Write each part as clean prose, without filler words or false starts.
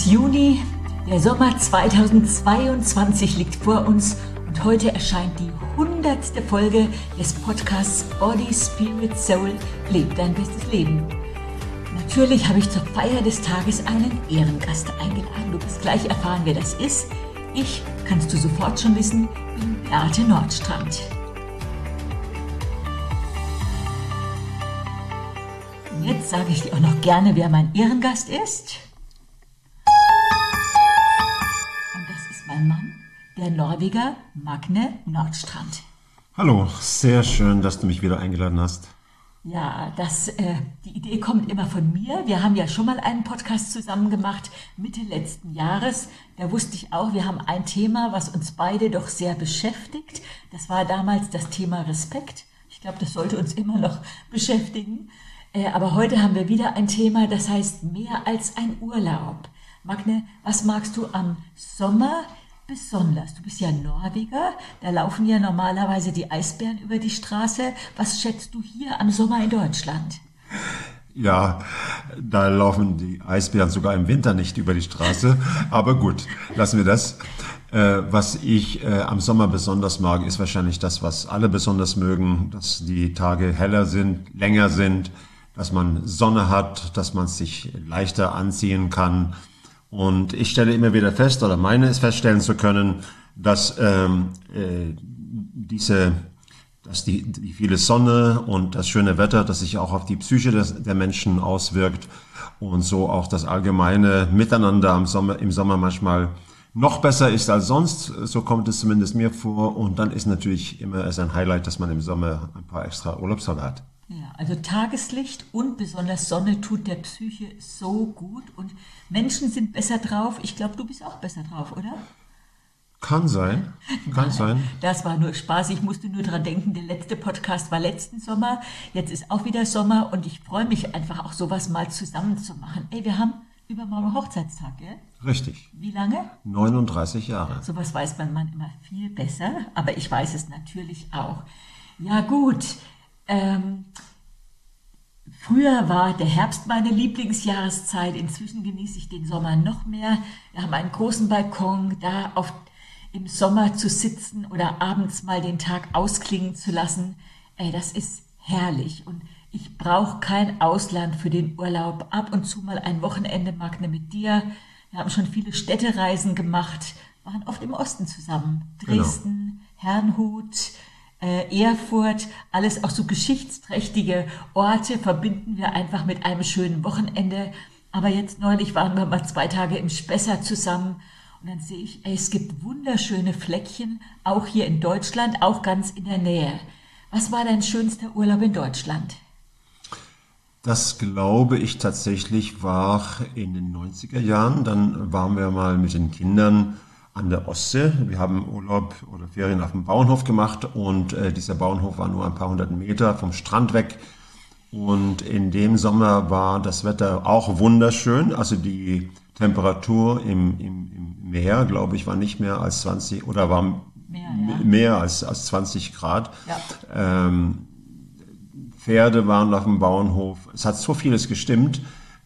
ist Juni, der Sommer 2022 liegt vor uns und heute erscheint die 100. Folge des Podcasts Body, Spirit, Soul – Leb dein bestes Leben. Natürlich habe ich zur Feier des Tages einen Ehrengast eingeladen. Du wirst gleich erfahren, wer das ist. Ich, kannst du sofort schon wissen, bin Beate Nordstrand. Und jetzt sage ich dir auch noch gerne, wer mein Ehrengast ist. Und das ist mein Mann, der Norweger Magne Nordstrand. Hallo, sehr schön, dass du mich wieder eingeladen hast. Ja, die Idee kommt immer von mir. Wir haben ja schon mal einen Podcast zusammen gemacht, Mitte letzten Jahres. Da wusste ich auch, wir haben ein Thema, was uns beide doch sehr beschäftigt. Das war damals das Thema Respekt. Ich glaube, das sollte uns immer noch beschäftigen. Aber heute haben wir wieder ein Thema, das heißt mehr als ein Urlaub. Magne, was magst du am Sommer besonders? Du bist ja Norweger, da laufen ja normalerweise die Eisbären über die Straße. Was schätzt du hier am Sommer in Deutschland? Ja, da laufen die Eisbären sogar im Winter nicht über die Straße. Aber gut, lassen wir das. Was ich am Sommer besonders mag, ist wahrscheinlich das, was alle besonders mögen, dass die Tage heller sind, länger sind, dass man Sonne hat, dass man sich leichter anziehen kann. Und ich stelle immer wieder fest, oder meine es feststellen zu können, dass die viele Sonne und das schöne Wetter, das sich auch auf die Psyche der Menschen auswirkt und so auch das allgemeine Miteinander im Sommer manchmal noch besser ist als sonst. So kommt es zumindest mir vor. Und dann ist natürlich immer es ein Highlight, dass man im Sommer ein paar extra Urlaubstage hat. Ja, also Tageslicht und besonders Sonne tut der Psyche so gut und Menschen sind besser drauf. Ich glaube, du bist auch besser drauf, oder? Kann sein, kann sein. Das war nur Spaß. Ich musste nur dran denken, der letzte Podcast war letzten Sommer. Jetzt ist auch wieder Sommer und ich freue mich einfach auch sowas mal zusammen zu machen. Ey, wir haben übermorgen Hochzeitstag, gell? Richtig. Wie lange? 39 Jahre. Sowas weiß mein Mann immer viel besser, aber ich weiß es natürlich auch. Ja gut. Früher war der Herbst meine Lieblingsjahreszeit, inzwischen genieße ich den Sommer noch mehr. Wir haben einen großen Balkon, da im Sommer zu sitzen oder abends mal den Tag ausklingen zu lassen, das ist herrlich und ich brauche kein Ausland für den Urlaub. Ab und zu mal ein Wochenende, Magne, mit dir. Wir haben schon viele Städtereisen gemacht, waren oft im Osten zusammen. Dresden, Herrnhut, Erfurt, alles auch so geschichtsträchtige Orte verbinden wir einfach mit einem schönen Wochenende. Aber jetzt neulich waren wir mal 2 Tage im Spessart zusammen und dann sehe ich, es gibt wunderschöne Fleckchen, auch hier in Deutschland, auch ganz in der Nähe. Was war dein schönster Urlaub in Deutschland? Das glaube ich tatsächlich war in den 90er Jahren. Dann waren wir mal mit den Kindern an der Ostsee. Wir haben Urlaub oder Ferien auf dem Bauernhof gemacht und dieser Bauernhof war nur ein paar 100 Meter vom Strand weg. Und in dem Sommer war das Wetter auch wunderschön. Also die Temperatur im Meer, glaube ich, war nicht mehr als 20 oder war mehr als 20 Grad. Ja. Pferde waren auf dem Bauernhof. Es hat so vieles gestimmt.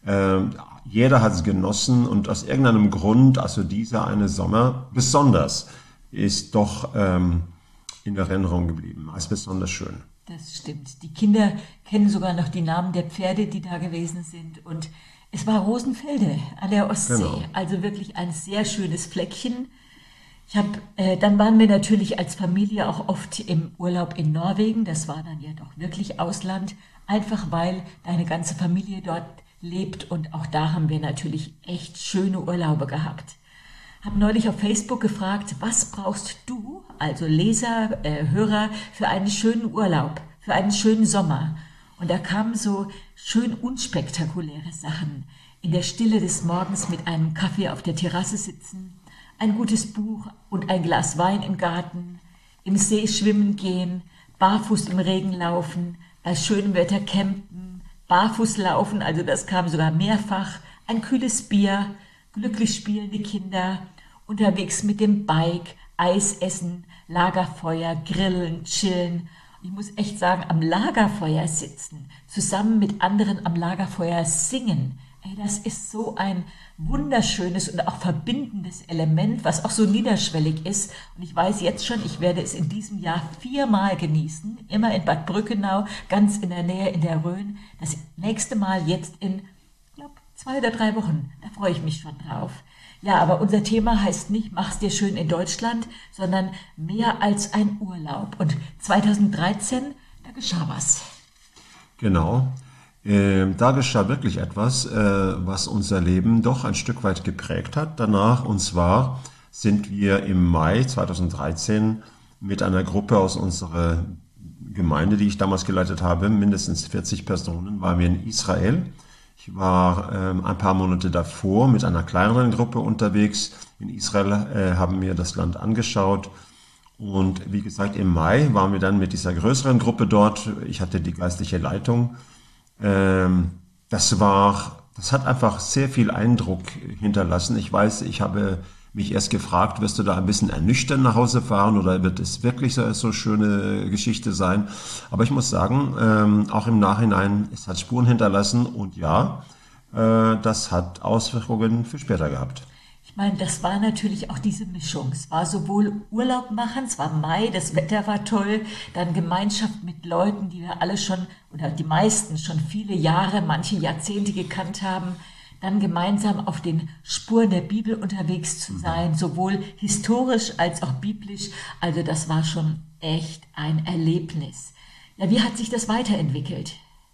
Jeder hat es genossen und aus irgendeinem Grund, also dieser eine Sommer besonders, ist doch in Erinnerung geblieben als besonders schön. Das stimmt. Die Kinder kennen sogar noch die Namen der Pferde, die da gewesen sind. Und es war Rosenfelde an der Ostsee. Genau. Also wirklich ein sehr schönes Fleckchen. Dann waren wir natürlich als Familie auch oft im Urlaub in Norwegen. Das war dann ja doch wirklich Ausland. Einfach weil deine ganze Familie dort lebt und auch da haben wir natürlich echt schöne Urlaube gehabt. Habe neulich auf Facebook gefragt, was brauchst du, also Leser, Hörer, für einen schönen Urlaub, für einen schönen Sommer? Und da kamen so schön unspektakuläre Sachen. In der Stille des Morgens mit einem Kaffee auf der Terrasse sitzen, ein gutes Buch und ein Glas Wein im Garten, im See schwimmen gehen, barfuß im Regen laufen, bei schönem Wetter campen, barfuß laufen, also das kam sogar mehrfach, ein kühles Bier, glücklich spielende Kinder, unterwegs mit dem Bike, Eis essen, Lagerfeuer, grillen, chillen. Ich muss echt sagen, am Lagerfeuer sitzen, zusammen mit anderen am Lagerfeuer singen, Das ist so ein wunderschönes und auch verbindendes Element, was auch so niederschwellig ist. Und ich weiß jetzt schon, ich werde es in diesem Jahr 4-mal genießen, immer in Bad Brückenau, ganz in der Nähe in der Rhön. Das nächste Mal jetzt in, ich glaube, 2 oder 3 Wochen. Da freue ich mich schon drauf. Ja, aber unser Thema heißt nicht, mach's dir schön in Deutschland, sondern mehr als ein Urlaub. Und 2013, da geschah was. Genau. Da geschah wirklich etwas, was unser Leben doch ein Stück weit geprägt hat danach. Und zwar sind wir im Mai 2013 mit einer Gruppe aus unserer Gemeinde, die ich damals geleitet habe, mindestens 40 Personen, waren wir in Israel. Ich war ein paar Monate davor mit einer kleineren Gruppe unterwegs. In Israel haben wir das Land angeschaut. Und wie gesagt, im Mai waren wir dann mit dieser größeren Gruppe dort. Ich hatte die geistliche Leitung. Das hat einfach sehr viel Eindruck hinterlassen. Ich weiß, ich habe mich erst gefragt, wirst du da ein bisschen ernüchtert nach Hause fahren oder wird es wirklich so schöne Geschichte sein? Aber ich muss sagen, auch im Nachhinein, es hat Spuren hinterlassen und ja, das hat Auswirkungen für später gehabt. Ich meine, das war natürlich auch diese Mischung. Es war sowohl Urlaub machen, es war Mai, das Wetter war toll, dann Gemeinschaft mit Leuten, die wir alle schon, oder die meisten schon viele Jahre, manche Jahrzehnte gekannt haben, dann gemeinsam auf den Spuren der Bibel unterwegs zu sein, sowohl historisch als auch biblisch. Also das war schon echt ein Erlebnis. Ja, wie hat sich das weiterentwickelt?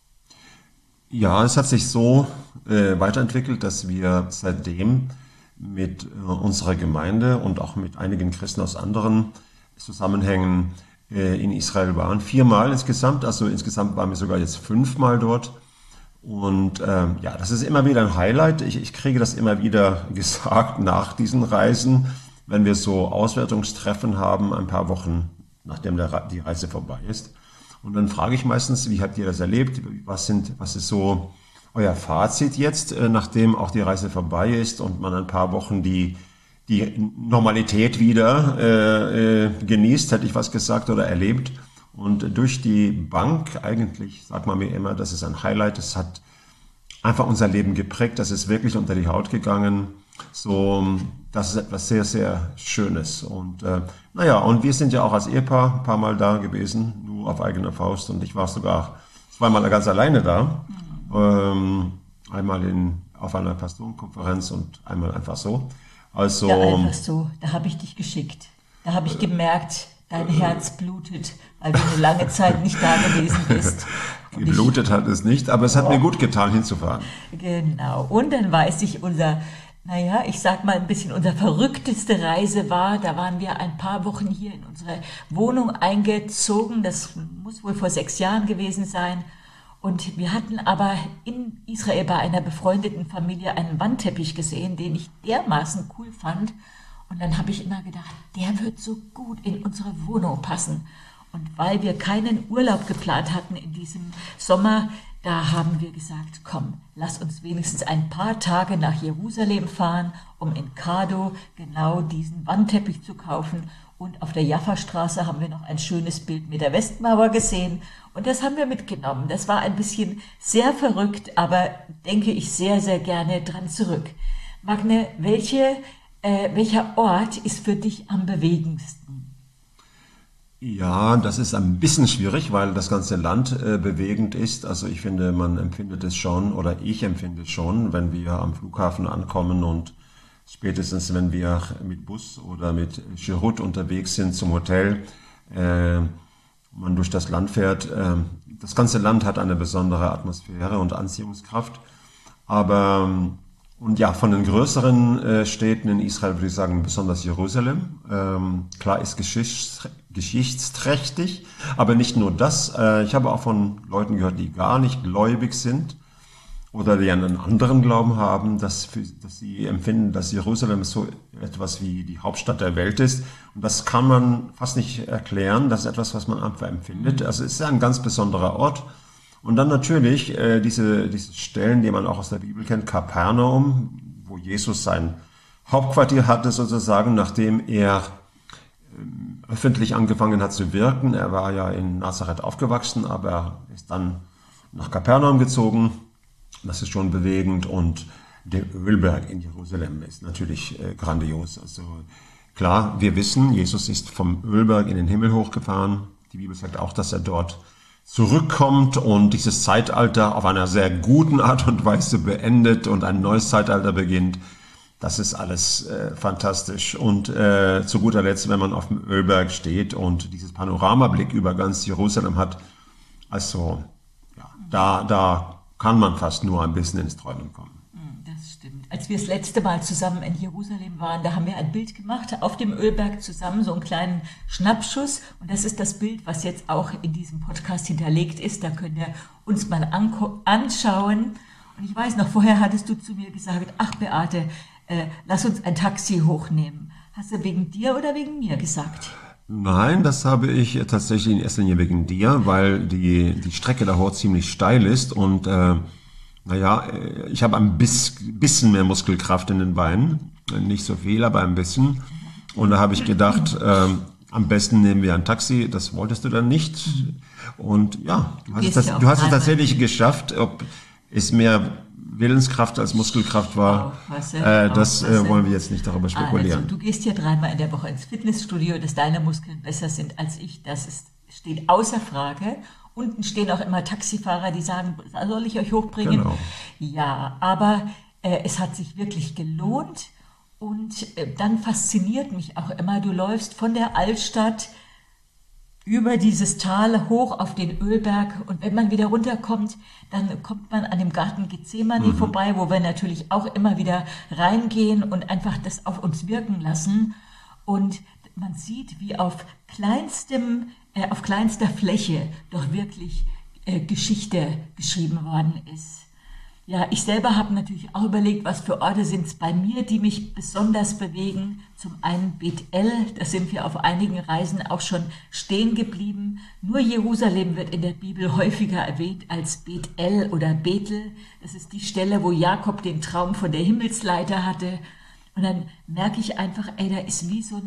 Ja, es hat sich so weiterentwickelt, dass wir seitdem mit unserer Gemeinde und auch mit einigen Christen aus anderen Zusammenhängen in Israel waren. 4-mal insgesamt, also insgesamt waren wir sogar jetzt 5-mal dort. Und ja, das ist immer wieder ein Highlight. Ich kriege das immer wieder gesagt nach diesen Reisen, wenn wir so Auswertungstreffen haben, ein paar Wochen nachdem die Reise vorbei ist. Und dann frage ich meistens, wie habt ihr das erlebt? Was ist so euer Fazit jetzt, nachdem auch die Reise vorbei ist und man ein paar Wochen die Normalität wieder genießt, hätte ich was gesagt, oder erlebt. Und durch die Bank eigentlich sagt man mir immer, das ist ein Highlight, das hat einfach unser Leben geprägt, das ist wirklich unter die Haut gegangen. So, das ist etwas sehr, sehr Schönes. Und naja, und wir sind ja auch als Ehepaar ein paar Mal da gewesen, nur auf eigene Faust. Und ich war sogar 2-mal ganz alleine da. Einmal auf einer Pastorenkonferenz und einmal einfach so. Also, ja, einfach so. Da habe ich dich geschickt. Da habe ich gemerkt, dein Herz blutet, weil du eine lange Zeit nicht da gewesen bist. Geblutet hat es nicht, aber es hat mir gut getan, hinzufahren. Genau. Und dann weiß ich, unsere verrückteste Reise war, da waren wir ein paar Wochen hier in unsere Wohnung eingezogen. Das muss wohl vor 6 Jahren gewesen sein. Und wir hatten aber in Israel bei einer befreundeten Familie einen Wandteppich gesehen, den ich dermaßen cool fand. Und dann habe ich immer gedacht, der wird so gut in unsere Wohnung passen. Und weil wir keinen Urlaub geplant hatten in diesem Sommer, da haben wir gesagt, komm, lass uns wenigstens ein paar Tage nach Jerusalem fahren, um in Kado genau diesen Wandteppich zu kaufen. Und auf der Jaffa-Straße haben wir noch ein schönes Bild mit der Westmauer gesehen. Und das haben wir mitgenommen. Das war ein bisschen sehr verrückt, aber denke ich sehr, sehr gerne dran zurück. Magne, welcher Ort ist für dich am bewegendsten? Ja, das ist ein bisschen schwierig, weil das ganze Land bewegend ist. Also ich finde, man empfindet es schon, oder ich empfinde es schon, wenn wir am Flughafen ankommen und spätestens, wenn wir mit Bus oder mit Sherut unterwegs sind zum Hotel, man durch das Land fährt. Das ganze Land hat eine besondere Atmosphäre und Anziehungskraft. Aber und ja, von den größeren Städten in Israel würde ich sagen, besonders Jerusalem. Klar ist geschichtsträchtig, aber nicht nur das. Ich habe auch von Leuten gehört, die gar nicht gläubig sind oder die einen anderen Glauben haben, dass sie empfinden, dass Jerusalem so etwas wie die Hauptstadt der Welt ist. Und das kann man fast nicht erklären. Das ist etwas, was man einfach empfindet. Also es ist ein ganz besonderer Ort. Und dann natürlich diese Stellen, die man auch aus der Bibel kennt, Kapernaum, wo Jesus sein Hauptquartier hatte sozusagen, nachdem er öffentlich angefangen hat zu wirken. Er war ja in Nazareth aufgewachsen, aber ist dann nach Kapernaum gezogen. Das ist schon bewegend und der Ölberg in Jerusalem ist natürlich grandios. Also klar, wir wissen, Jesus ist vom Ölberg in den Himmel hochgefahren. Die Bibel sagt auch, dass er dort zurückkommt und dieses Zeitalter auf einer sehr guten Art und Weise beendet und ein neues Zeitalter beginnt. Das ist alles fantastisch. Und zu guter Letzt, wenn man auf dem Ölberg steht und dieses Panoramablick über ganz Jerusalem hat, also ja, da kann man fast nur ein bisschen ins Träumen kommen. Das stimmt. Als wir das letzte Mal zusammen in Jerusalem waren, da haben wir ein Bild gemacht auf dem Ölberg zusammen, so einen kleinen Schnappschuss. Und das ist das Bild, was jetzt auch in diesem Podcast hinterlegt ist. Da könnt ihr uns mal anschauen. Und ich weiß noch, vorher hattest du zu mir gesagt, ach Beate, lass uns ein Taxi hochnehmen. Hast du wegen dir oder wegen mir gesagt? Nein, das habe ich tatsächlich in erster Linie wegen dir, weil die Strecke da hoch ziemlich steil ist und ich habe ein bisschen mehr Muskelkraft in den Beinen. Nicht so viel, aber ein bisschen. Und da habe ich gedacht, am besten nehmen wir ein Taxi. Das wolltest du dann nicht. Und ja, du hast es tatsächlich geschafft. Ob es mehr Willenskraft als Muskelkraft war, wollen wir jetzt nicht darüber spekulieren. Also, du gehst ja 3-mal in der Woche ins Fitnessstudio, dass deine Muskeln besser sind als ich. Steht außer Frage. Unten stehen auch immer Taxifahrer, die sagen, soll ich euch hochbringen? Genau. Ja, aber es hat sich wirklich gelohnt. Und dann fasziniert mich auch immer, du läufst von der Altstadt über dieses Tal hoch auf den Ölberg und wenn man wieder runterkommt, dann kommt man an dem Garten Gethsemane vorbei, wo wir natürlich auch immer wieder reingehen und einfach das auf uns wirken lassen. Und man sieht, wie auf kleinster Fläche doch wirklich Geschichte geschrieben worden ist. Ja, ich selber habe natürlich auch überlegt, was für Orte sind es bei mir, die mich besonders bewegen. Zum einen Bethel, da sind wir auf einigen Reisen auch schon stehen geblieben. Nur Jerusalem wird in der Bibel häufiger erwähnt als Bethel oder Bethel. Das ist die Stelle, wo Jakob den Traum von der Himmelsleiter hatte. Und dann merke ich einfach, da ist wie so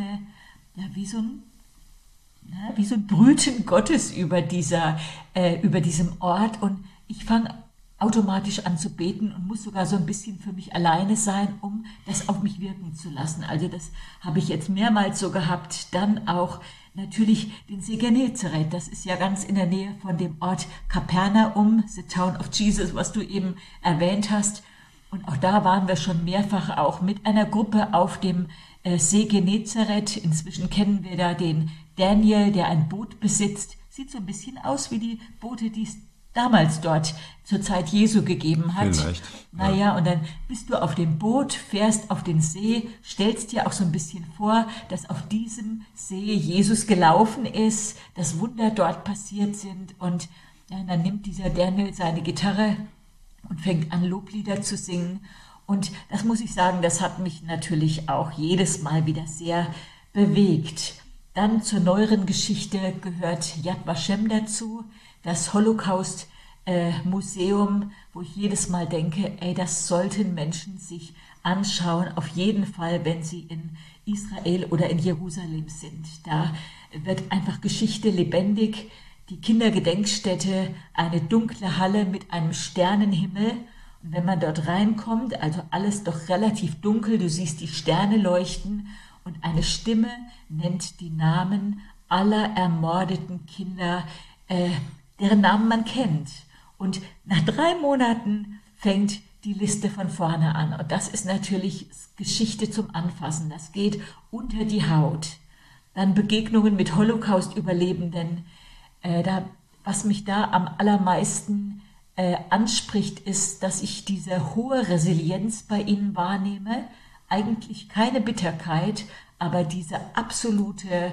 ein Brüten Gottes über diesem Ort. Und ich fange automatisch an zu beten und muss sogar so ein bisschen für mich alleine sein, um das auf mich wirken zu lassen. Also das habe ich jetzt mehrmals so gehabt. Dann auch natürlich den See Genezareth. Das ist ja ganz in der Nähe von dem Ort Kapernaum, the Town of Jesus, was du eben erwähnt hast. Und auch da waren wir schon mehrfach auch mit einer Gruppe auf dem See Genezareth. Inzwischen kennen wir da den Daniel, der ein Boot besitzt. Sieht so ein bisschen aus wie die Boote, die es damals dort zur Zeit Jesu gegeben hat. Vielleicht. Naja, und dann bist du auf dem Boot, fährst auf den See, stellst dir auch so ein bisschen vor, dass auf diesem See Jesus gelaufen ist, dass Wunder dort passiert sind. Und ja, dann nimmt dieser Daniel seine Gitarre und fängt an, Loblieder zu singen. Und das muss ich sagen, das hat mich natürlich auch jedes Mal wieder sehr bewegt. Dann zur neueren Geschichte gehört Yad Vashem dazu, das Holocaust-Museum, wo ich jedes Mal denke, das sollten Menschen sich anschauen, auf jeden Fall, wenn sie in Israel oder in Jerusalem sind. Da wird einfach Geschichte lebendig. Die Kindergedenkstätte, eine dunkle Halle mit einem Sternenhimmel. Und wenn man dort reinkommt, also alles doch relativ dunkel, du siehst die Sterne leuchten und eine Stimme nennt die Namen aller ermordeten Kinder, deren Namen man kennt. Und nach 3 Monaten fängt die Liste von vorne an. Und das ist natürlich Geschichte zum Anfassen. Das geht unter die Haut. Dann Begegnungen mit Holocaust-Überlebenden. Was mich da am allermeisten anspricht, ist, dass ich diese hohe Resilienz bei ihnen wahrnehme. Eigentlich keine Bitterkeit, aber dieses absolute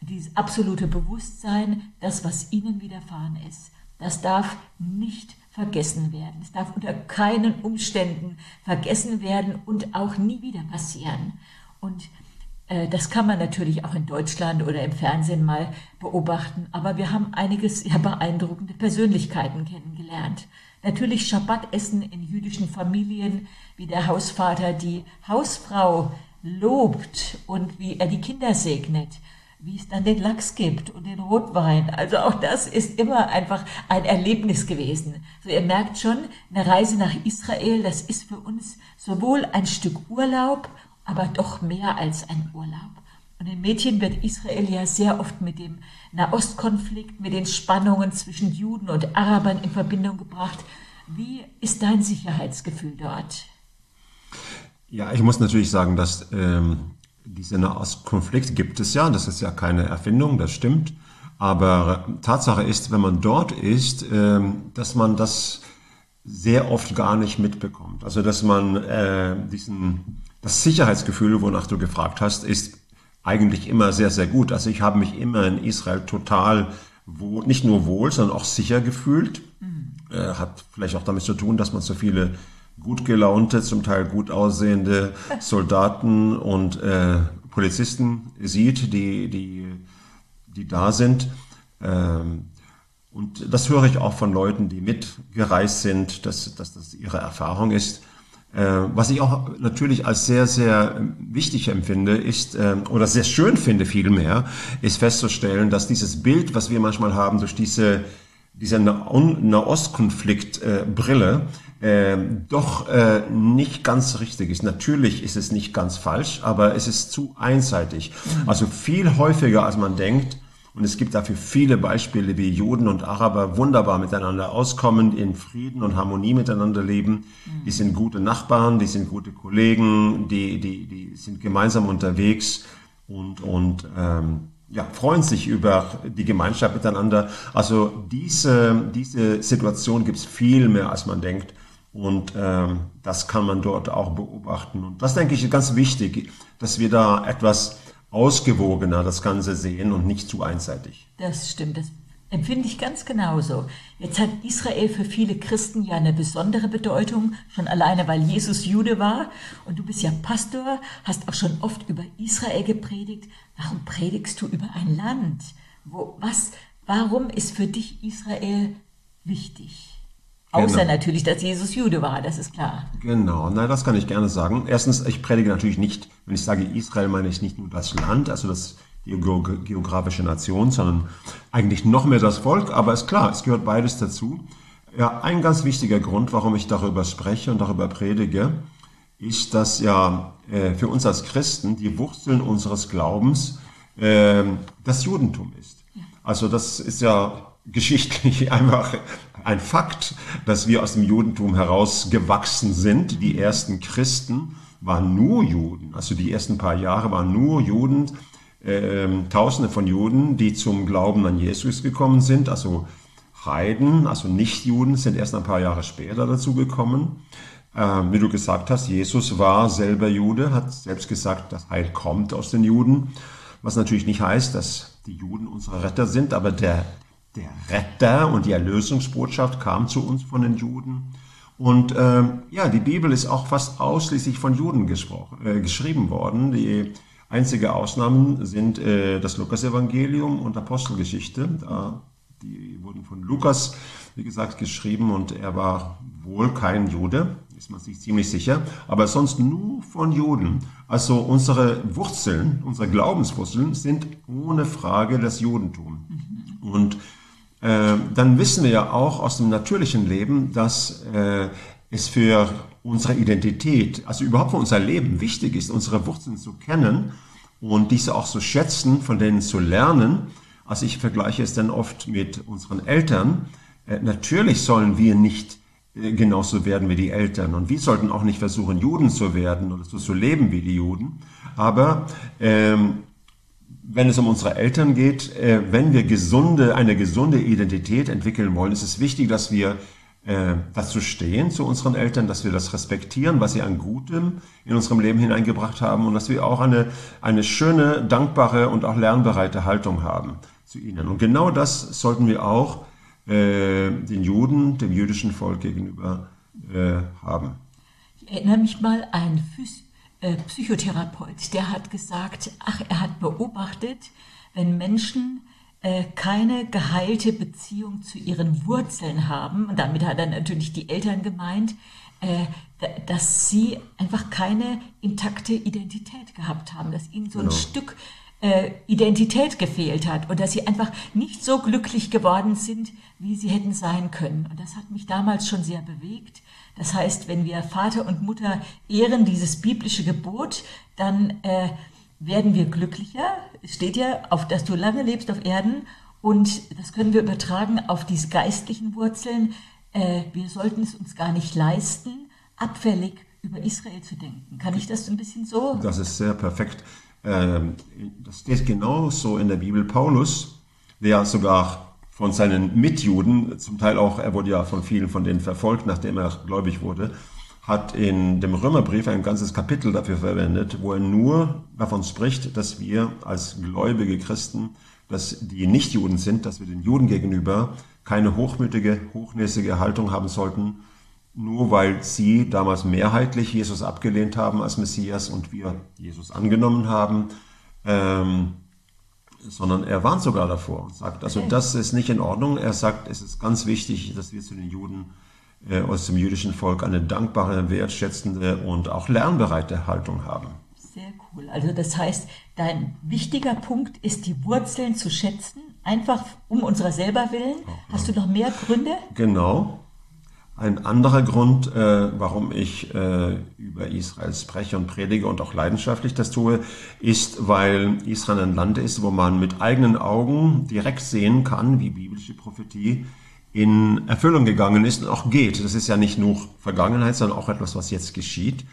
Bewusstsein, das, was ihnen widerfahren ist, das darf nicht vergessen werden. Es darf unter keinen Umständen vergessen werden und auch nie wieder passieren. Und das kann man natürlich auch in Deutschland oder im Fernsehen mal beobachten, aber wir haben einige sehr beeindruckende Persönlichkeiten kennengelernt. Natürlich Schabbatessen in jüdischen Familien, wie der Hausvater die Hausfrau lobt und wie er die Kinder segnet. wie es dann den Lachs gibt und den Rotwein. Also auch das ist immer einfach ein Erlebnis gewesen. So, ihr merkt schon, eine Reise nach Israel, das ist für uns sowohl ein Stück Urlaub, aber doch mehr als ein Urlaub. Und den Mädchen wird Israel ja sehr oft mit dem Nahostkonflikt, mit den Spannungen zwischen Juden und Arabern in Verbindung gebracht. Wie ist dein Sicherheitsgefühl dort? Ja, ich muss natürlich sagen, dass dieser Nahostkonflikt gibt es ja. Das ist ja keine Erfindung, das stimmt. Aber Tatsache ist, wenn man dort ist, dass man das sehr oft gar nicht mitbekommt. Also dass man das Sicherheitsgefühl, wonach du gefragt hast, ist eigentlich immer sehr, sehr gut. Also ich habe mich immer in Israel total nicht nur wohl, sondern auch sicher gefühlt. Hat vielleicht auch damit zu tun, dass man so viele gut gelaunte, zum Teil gut aussehende Soldaten und Polizisten sieht, die da sind. Und das höre ich auch von Leuten, die mitgereist sind, dass das ihre Erfahrung ist. Was ich auch natürlich als sehr, sehr wichtig empfinde, ist, oder sehr schön finde vielmehr, ist festzustellen, dass dieses Bild, was wir manchmal haben durch diese Nahostkonflikt-Brille, doch nicht ganz richtig ist. Natürlich ist es nicht ganz falsch, aber es ist zu einseitig. Also viel häufiger, als man denkt. Und es gibt dafür viele Beispiele, wie Juden und Araber wunderbar miteinander auskommen, in Frieden und Harmonie miteinander leben. Die sind gute Nachbarn, die sind gute Kollegen, die sind gemeinsam unterwegs und freuen sich über die Gemeinschaft miteinander. Also diese Situation gibt es viel mehr, als man denkt. Und das kann man dort auch beobachten. Und das, denke ich, ist ganz wichtig, dass wir da etwas ausgewogener das Ganze sehen und nicht zu einseitig. Das stimmt, das empfinde ich ganz genauso. Jetzt hat Israel für viele Christen ja eine besondere Bedeutung, schon alleine, weil Jesus Jude war. Und du bist ja Pastor, hast auch schon oft über Israel gepredigt. Warum predigst du über ein Land? Warum ist für dich Israel wichtig? Außer natürlich, dass Jesus Jude war, das ist klar. Genau, das kann ich gerne sagen. Erstens, ich predige natürlich nicht, wenn ich sage Israel, meine ich nicht nur das Land, also die geografische Nation, sondern eigentlich noch mehr das Volk. Aber ist klar, es gehört beides dazu. Ja, ein ganz wichtiger Grund, warum ich darüber spreche und darüber predige, ist, dass ja für uns als Christen die Wurzeln unseres Glaubens das Judentum ist. Ja. Also das ist ja geschichtlich einfach ein Fakt, dass wir aus dem Judentum herausgewachsen sind. Die ersten Christen waren nur Juden, also die ersten paar Jahre waren nur Juden, Tausende von Juden, die zum Glauben an Jesus gekommen sind, also Heiden, also Nichtjuden, sind erst ein paar Jahre später dazu gekommen. Wie du gesagt hast, Jesus war selber Jude, hat selbst gesagt, das Heil kommt aus den Juden, was natürlich nicht heißt, dass die Juden unsere Retter sind, aber der Retter und die Erlösungsbotschaft kam zu uns von den Juden. Und die Bibel ist auch fast ausschließlich von Juden geschrieben worden. Die einzige Ausnahmen sind das Lukas-Evangelium und Apostelgeschichte. Die wurden von Lukas, wie gesagt, geschrieben und er war wohl kein Jude, ist man sich ziemlich sicher, aber sonst nur von Juden. Also unsere Wurzeln, unsere Glaubenswurzeln sind ohne Frage das Judentum. Und dann wissen wir ja auch aus dem natürlichen Leben, dass es für unsere Identität, also überhaupt für unser Leben wichtig ist, unsere Wurzeln zu kennen und diese auch zu schätzen, von denen zu lernen. Also ich vergleiche es dann oft mit unseren Eltern. Natürlich sollen wir nicht genauso werden wie die Eltern und wir sollten auch nicht versuchen, Juden zu werden oder so zu leben wie die Juden. Aber wenn es um unsere Eltern geht, wenn wir eine gesunde Identität entwickeln wollen, ist es wichtig, dass wir dazu stehen, zu unseren Eltern, dass wir das respektieren, was sie an Gutem in unserem Leben hineingebracht haben und dass wir auch eine schöne, dankbare und auch lernbereite Haltung haben zu ihnen. Und genau das sollten wir auch den Juden, dem jüdischen Volk gegenüber haben. Ich erinnere mich mal an Psychotherapeut, der hat gesagt, er hat beobachtet, wenn Menschen keine geheilte Beziehung zu ihren Wurzeln haben, und damit hat er natürlich die Eltern gemeint, dass sie einfach keine intakte Identität gehabt haben, dass ihnen so ein Stück Identität gefehlt hat und dass sie einfach nicht so glücklich geworden sind, wie sie hätten sein können. Und das hat mich damals schon sehr bewegt. Das heißt, wenn wir Vater und Mutter ehren, dieses biblische Gebot, dann werden wir glücklicher. Es steht ja, auf dass du lange lebst auf Erden, und das können wir übertragen auf diese geistlichen Wurzeln. Wir sollten es uns gar nicht leisten, abfällig über Israel zu denken. Kann ich das ein bisschen so? Das ist sehr perfekt. Das steht genauso in der Bibel. Paulus, der sogar von seinen Mitjuden, zum Teil auch, er wurde ja von vielen von denen verfolgt, nachdem er gläubig wurde, hat in dem Römerbrief ein ganzes Kapitel dafür verwendet, wo er nur davon spricht, dass wir als gläubige Christen, dass die Nichtjuden sind, dass wir den Juden gegenüber keine hochmütige, hochnäsige Haltung haben sollten, nur weil sie damals mehrheitlich Jesus abgelehnt haben als Messias und wir Jesus angenommen haben, sondern er warnt sogar davor und sagt, also das ist nicht in Ordnung. Er sagt, es ist ganz wichtig, dass wir zu den Juden aus dem jüdischen Volk eine dankbare, wertschätzende und auch lernbereite Haltung haben. Sehr cool. Also das heißt, dein wichtiger Punkt ist, die Wurzeln zu schätzen, einfach um unserer selber willen. Hast du noch mehr Gründe? Genau. Ein anderer Grund, warum ich über Israel spreche und predige und auch leidenschaftlich das tue, ist, weil Israel ein Land ist, wo man mit eigenen Augen direkt sehen kann, wie biblische Prophetie in Erfüllung gegangen ist und auch geht. Das ist ja nicht nur Vergangenheit, sondern auch etwas, was jetzt geschieht.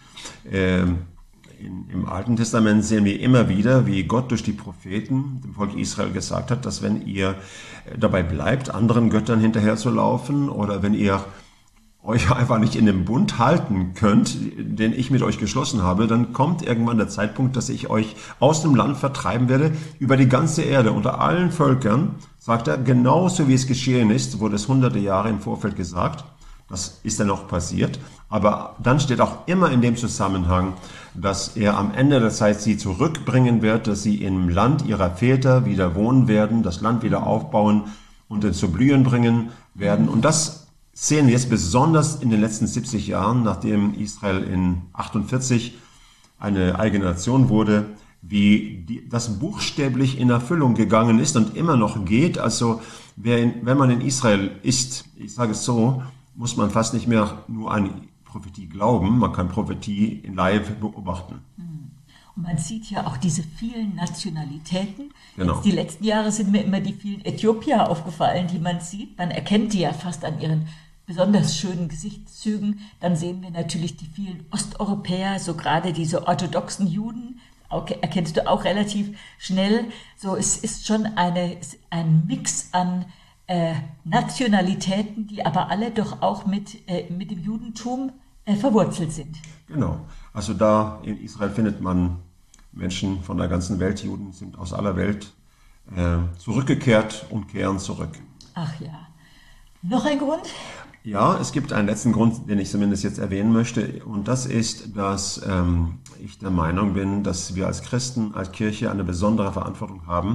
Im Alten Testament sehen wir immer wieder, wie Gott durch die Propheten dem Volk Israel gesagt hat, dass wenn ihr dabei bleibt, anderen Göttern hinterherzulaufen oder wenn ihr euch einfach nicht in dem Bund halten könnt, den ich mit euch geschlossen habe, dann kommt irgendwann der Zeitpunkt, dass ich euch aus dem Land vertreiben werde, über die ganze Erde, unter allen Völkern, sagt er, genauso wie es geschehen ist, wurde es hunderte Jahre im Vorfeld gesagt. Das ist dann noch passiert. Aber dann steht auch immer in dem Zusammenhang, dass er am Ende der Zeit sie zurückbringen wird, dass sie im Land ihrer Väter wieder wohnen werden, das Land wieder aufbauen und zu blühen bringen werden. Und das sehen wir jetzt besonders in den letzten 70 Jahren, nachdem Israel in 48 eine eigene Nation wurde, wie das buchstäblich in Erfüllung gegangen ist und immer noch geht. Also wenn man in Israel ist, ich sage es so, muss man fast nicht mehr nur an Prophetie glauben, man kann Prophetie in live beobachten. Und man sieht ja auch diese vielen Nationalitäten. Genau. Jetzt die letzten Jahre sind mir immer die vielen Äthiopier aufgefallen, die man sieht. Man erkennt die ja fast an ihren besonders schönen Gesichtszügen. Dann sehen wir natürlich die vielen Osteuropäer, so gerade diese orthodoxen Juden, erkennst du auch relativ schnell. So, es ist schon ein Mix an Nationalitäten, die aber alle doch auch mit dem Judentum verwurzelt sind. Genau. Also da in Israel findet man Menschen von der ganzen Welt. Juden sind aus aller Welt zurückgekehrt und kehren zurück. Ach ja. Noch ein Grund? Ja, es gibt einen letzten Grund, den ich zumindest jetzt erwähnen möchte. Und das ist, dass ich der Meinung bin, dass wir als Christen, als Kirche eine besondere Verantwortung haben,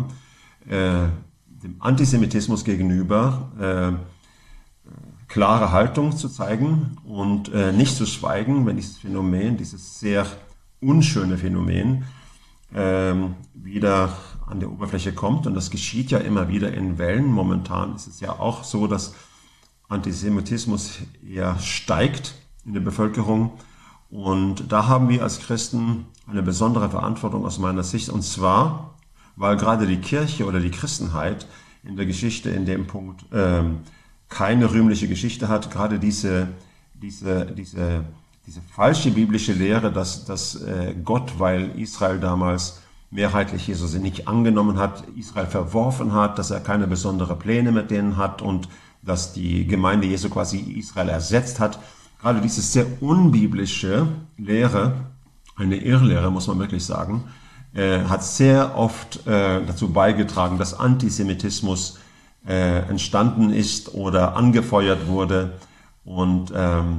dem Antisemitismus gegenüber klare Haltung zu zeigen und nicht zu schweigen, wenn dieses Phänomen, dieses sehr unschöne Phänomen wieder an die Oberfläche kommt. Und das geschieht ja immer wieder in Wellen. Momentan ist es ja auch so, dass Antisemitismus eher steigt in der Bevölkerung. Und da haben wir als Christen eine besondere Verantwortung aus meiner Sicht. Und zwar, weil gerade die Kirche oder die Christenheit in der Geschichte in dem Punkt keine rühmliche Geschichte hat. Gerade diese falsche biblische Lehre, dass Gott, weil Israel damals mehrheitlich Jesus nicht angenommen hat, Israel verworfen hat, dass er keine besonderen Pläne mit denen hat und dass die Gemeinde Jesu quasi Israel ersetzt hat. Gerade diese sehr unbiblische Lehre, eine Irrlehre, muss man wirklich sagen, hat sehr oft dazu beigetragen, dass Antisemitismus entstanden ist oder angefeuert wurde. Und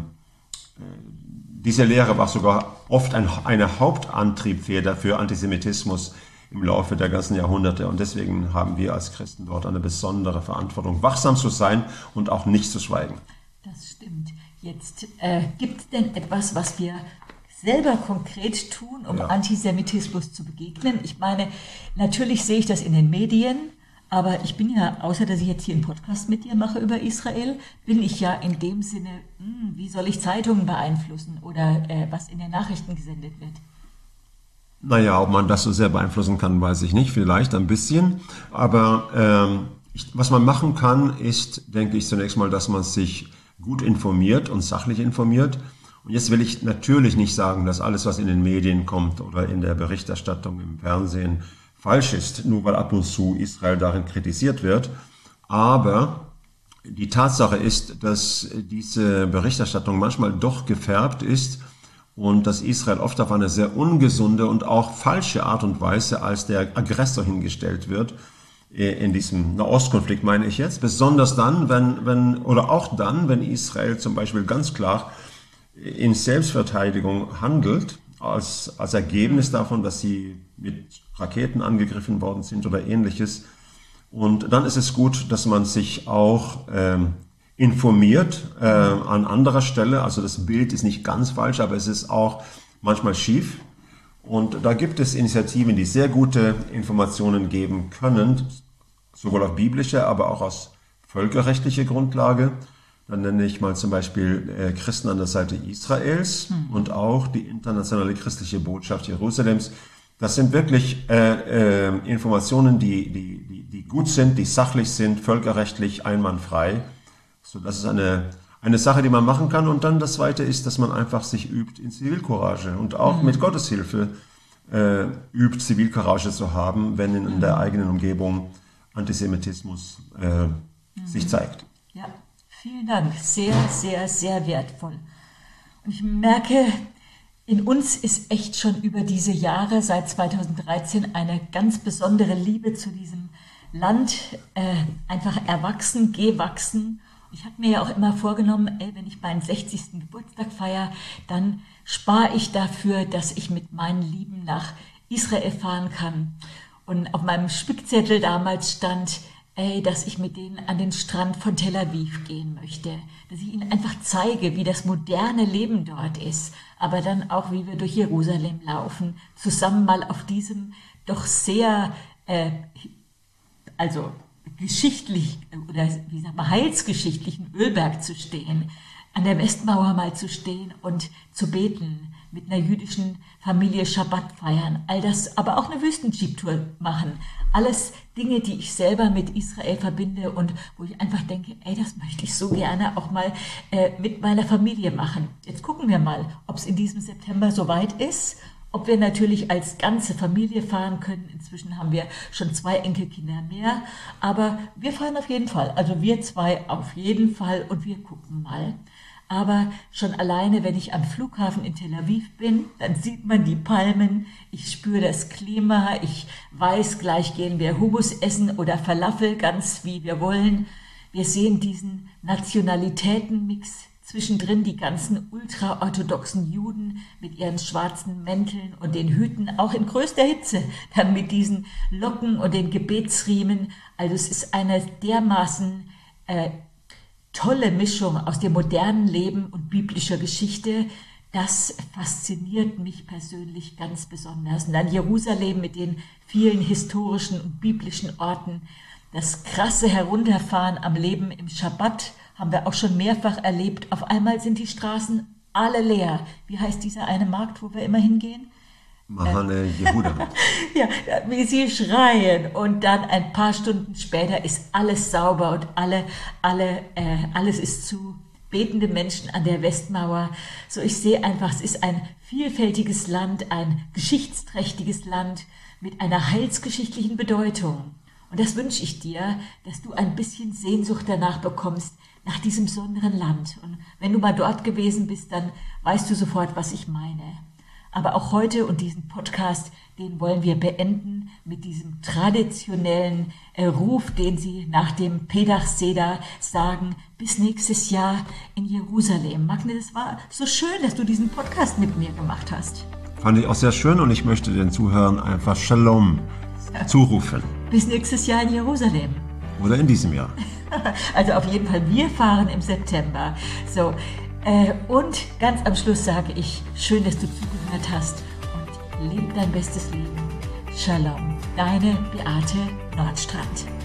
diese Lehre war sogar oft eine Hauptantriebfeder für Antisemitismus im Laufe der ganzen Jahrhunderte. Und deswegen haben wir als Christen dort eine besondere Verantwortung, wachsam zu sein und auch nicht zu schweigen. Das stimmt. Jetzt gibt es denn etwas, was wir selber konkret tun, um Antisemitismus zu begegnen? Ich meine, natürlich sehe ich das in den Medien, aber ich bin ja, außer dass ich jetzt hier einen Podcast mit dir mache über Israel, bin ich ja in dem Sinne, wie soll ich Zeitungen beeinflussen oder was in den Nachrichten gesendet wird? Naja, ob man das so sehr beeinflussen kann, weiß ich nicht, vielleicht ein bisschen. Aber was man machen kann, ist, denke ich, zunächst mal, dass man sich gut informiert und sachlich informiert. Und jetzt will ich natürlich nicht sagen, dass alles, was in den Medien kommt oder in der Berichterstattung im Fernsehen, falsch ist, nur weil ab und zu Israel darin kritisiert wird. Aber die Tatsache ist, dass diese Berichterstattung manchmal doch gefärbt ist und dass Israel oft auf eine sehr ungesunde und auch falsche Art und Weise als der Aggressor hingestellt wird. In diesem Nahostkonflikt meine ich jetzt, besonders dann, wenn Israel zum Beispiel ganz klar in Selbstverteidigung handelt, als Ergebnis davon, dass sie mit Raketen angegriffen worden sind oder ähnliches. Und dann ist es gut, dass man sich auch informiert an anderer Stelle. Also das Bild ist nicht ganz falsch, aber es ist auch manchmal schief. Und da gibt es Initiativen, die sehr gute Informationen geben können, sowohl auf biblische, aber auch aus völkerrechtlicher Grundlage. Dann nenne ich mal zum Beispiel Christen an der Seite Israels und auch die internationale christliche Botschaft Jerusalems. Das sind wirklich Informationen, die gut sind, die sachlich sind, völkerrechtlich einwandfrei. So, das ist eine Sache, die man machen kann. Und dann das Zweite ist, dass man einfach sich übt in Zivilcourage und auch mit Gottes Hilfe übt, Zivilcourage zu haben, wenn in der eigenen Umgebung Antisemitismus sich zeigt. Ja, vielen Dank. Sehr, sehr, sehr wertvoll. Und ich merke, in uns ist echt schon über diese Jahre, seit 2013, eine ganz besondere Liebe zu diesem Land einfach erwachsen, gewachsen. Ich habe mir ja auch immer vorgenommen, wenn ich meinen 60. Geburtstag feiere, dann spare ich dafür, dass ich mit meinen Lieben nach Israel fahren kann. Und auf meinem Spickzettel damals stand, dass ich mit denen an den Strand von Tel Aviv gehen möchte. Dass ich ihnen einfach zeige, wie das moderne Leben dort ist. Aber dann auch, wie wir durch Jerusalem laufen, zusammen mal auf diesem doch sehr, geschichtlich oder wie sagt man, heilsgeschichtlichen Ölberg zu stehen, an der Westmauer mal zu stehen und zu beten, mit einer jüdischen Familie Schabbat feiern, all das, aber auch eine Wüstenjeep-Tour machen. Alles Dinge, die ich selber mit Israel verbinde und wo ich einfach denke, das möchte ich so gerne auch mal mit meiner Familie machen. Jetzt gucken wir mal, ob es in diesem September soweit ist, ob wir natürlich als ganze Familie fahren können. Inzwischen haben wir schon 2 Enkelkinder mehr, aber wir fahren auf jeden Fall. Also wir 2 auf jeden Fall und wir gucken mal. Aber schon alleine, wenn ich am Flughafen in Tel Aviv bin, dann sieht man die Palmen, ich spüre das Klima, ich weiß, gleich gehen wir Hummus essen oder Falafel, ganz wie wir wollen. Wir sehen diesen Nationalitätenmix, zwischendrin die ganzen ultraorthodoxen Juden mit ihren schwarzen Mänteln und den Hüten, auch in größter Hitze, dann mit diesen Locken und den Gebetsriemen. Also es ist eine dermaßen tolle Mischung aus dem modernen Leben und biblischer Geschichte. Das fasziniert mich persönlich ganz besonders. Und dann Jerusalem mit den vielen historischen und biblischen Orten. Das krasse Herunterfahren am Leben im Schabbat haben wir auch schon mehrfach erlebt. Auf einmal sind die Straßen alle leer. Wie heißt dieser eine Markt, wo wir immer hingehen? Mahane Yehuda. Ja, wie sie schreien und dann ein paar Stunden später ist alles sauber und alles ist zu. Betende Menschen an der Westmauer. So, ich sehe einfach, es ist ein vielfältiges Land, ein geschichtsträchtiges Land mit einer heilsgeschichtlichen Bedeutung. Und das wünsche ich dir, dass du ein bisschen Sehnsucht danach bekommst, nach diesem besonderen Land. Und wenn du mal dort gewesen bist, dann weißt du sofort, was ich meine. Aber auch heute und diesen Podcast, den wollen wir beenden mit diesem traditionellen Ruf, den sie nach dem Pedach Seder sagen, bis nächstes Jahr in Jerusalem. Magne, es war so schön, dass du diesen Podcast mit mir gemacht hast. Fand ich auch sehr schön und ich möchte den Zuhörern einfach Shalom zurufen. Bis nächstes Jahr in Jerusalem. Oder in diesem Jahr. Also auf jeden Fall, wir fahren im September. So, Und ganz am Schluss sage ich, schön, dass du zugehört hast und lebe dein bestes Leben. Shalom, deine Beate Nordstrand.